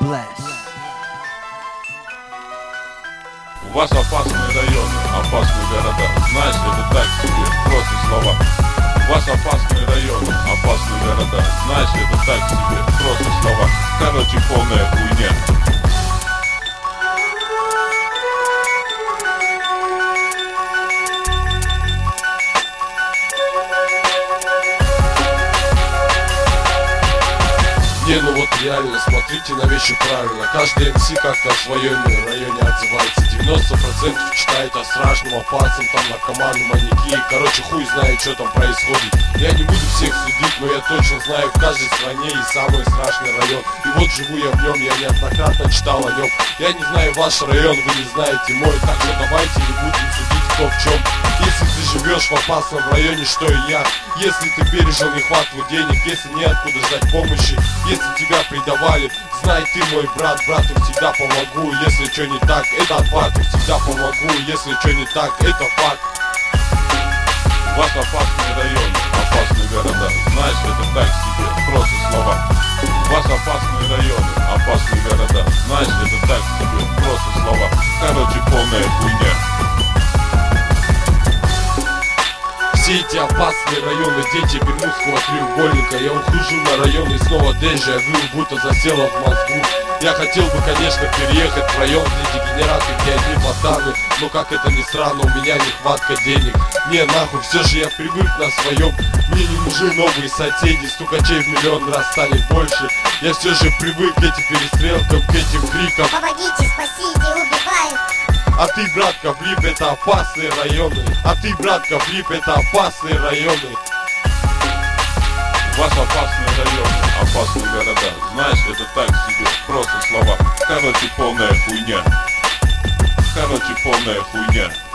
Bless. У вас опасные районы, опасные города. Знаешь, это так себе, просто слова. У вас опасные районы, опасные города. Знаешь, это так себе, просто слова. Короче, полная хуйня. Не, ну вот реально, смотрите на вещи правильно. Каждый МС как-то в своем районе отзывается. 90% читает о страшном, опасном, там наркоманы, маньяки. Короче, хуй знает, что там происходит. Я не буду всех судить, но я точно знаю, в каждой стране есть самый страшный район. И вот живу я в нем, я неоднократно читал о нем. Я не знаю ваш район, вы не знаете мой. Так что давайте не будем судить, кто в чем. Если ты живешь в опасном районе, что и я. Если ты пережил нехватку денег, если неоткуда ждать помощи, если тебя предавали, знай ты мой брат, брату всегда помогу. Если что не так, это факт, всегда помогу. Если что не так, это факт. У вас опасные районы, опасные города. Знаешь, это так себе, просто слова. У вас опасные районы, опасные города. Знаешь, это так себе, просто слова. Короче, полная хуйня. Все эти опасные районы, дети Бермудского треугольника. Я ухожу на район и снова дежавю, будто засело в мозгу. Я хотел бы, конечно, переехать в район, где дегенераты, где одни ботаны. Но как это ни странно, у меня нехватка денег. Не, нахуй, все же я привык на своем. Мне не нужны новые соседи, стукачей в миллион раз станет больше. Я все же привык к этим перестрелкам, к этим крикам. Помогите, спасите, убивают. А ты, братка, влип, это опасные районы. А ты, братка, влип, это опасные районы. У вас опасные районы, опасные города. Знаешь, это так себе, просто слова. Короче, полная хуйня. Короче, полная хуйня.